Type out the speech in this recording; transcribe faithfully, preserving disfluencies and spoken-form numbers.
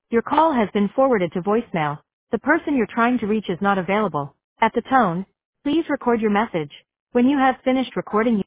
Your call has been forwarded to voicemail. The person you're trying to reach is not available. At the tone, please record your message. When you have finished recording,